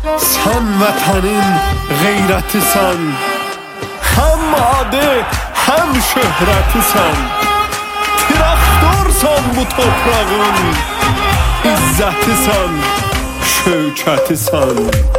Sen vatanın gayretisan, hem adı hem şöhretisan. Traktorsan bu toprağın, izzetisan, şövketisan.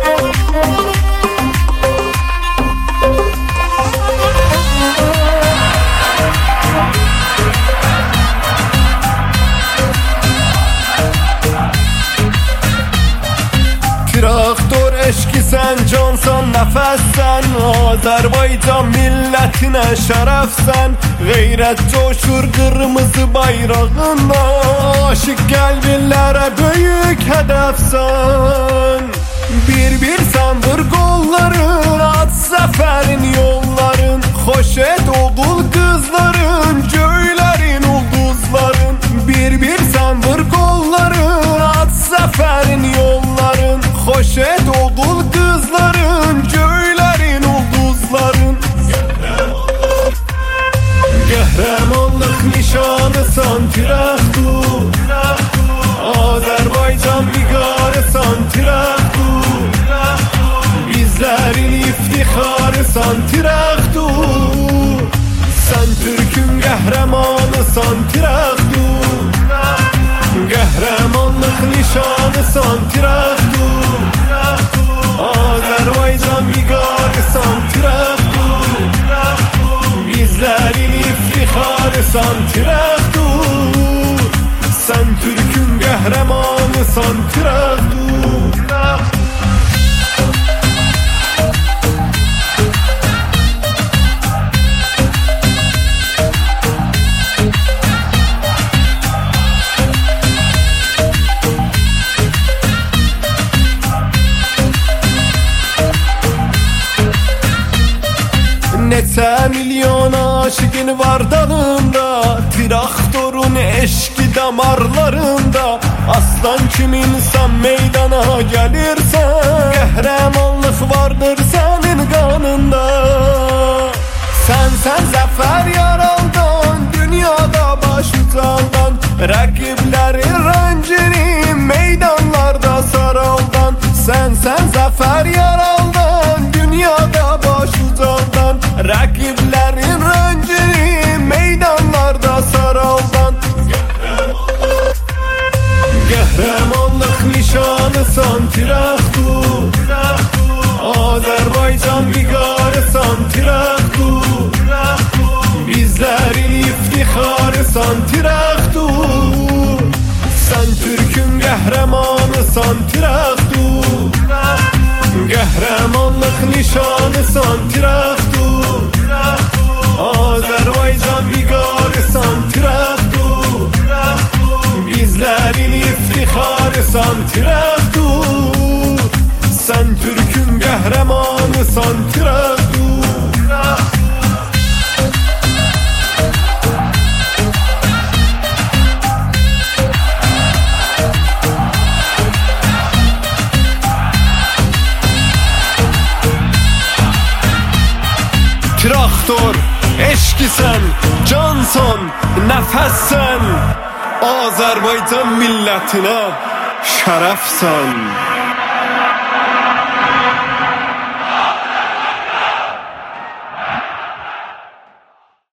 Traktor eşki sen, cansan, nefessen. Azerbaycan milletine şerefsen. Gayret coşur kırmızı bayrağında. Aşık kalbinlere büyük hedefsen. Bir sandır kolların, at seferin yolların. Hoş et oğul kızların, cöylerin ulduzların. Bir sandır kolların, at seferin yolların. Hoş et oğul kızların, cöylerin ulduzların. Qəhrəmanlıq nişanısan Tiraktur. Azerbaycan viqarısan Tiraktur. Bizlerin iftixarısan Tiraktur. Sen Türk'ün qəhrəmanısan Tiraktur. Qəhrəmanlıq nişanısan Tiraktur. Azerbaycan viqarısan Tiraktur. Bizlerin iftixarısan Tiraktur. Sen Türk'ün qəhrəmanısan Tiraktur. Neçə milyon aşıqın var dalında. Traktorun eşki damarlarında. Aslan kim insan meydana gelirsen. Qəhrəmanlıq vardır senin kanında. Sen zafer yaraldın, dünyada baş ucaldan. Rakiplerin rəncini meydanlarda saraldan. Sen zafer yaraldın, dünyada baş ucaldan. Rakiplerin rəncini meydanlarda saraldan. Qəhrəmanlıq nişanısan Tiraktur. Azerbaycan viqarısan Tiraktur. Bizlerin iftixarısan Tiraktur. Sen Türk'ün qəhrəmanısan Tiraktur. Qəhrəmanlıq nişanısan Tiraktur. Azerbaycan viqarısan Tiraktur. Bizlerin iftixarısan Tiraktur. Sen Türk'ün qəhrəmanısan Tiraktur. Traktor, eşki sen, cansan, nefessen. Azerbaycan milletine şerefsen.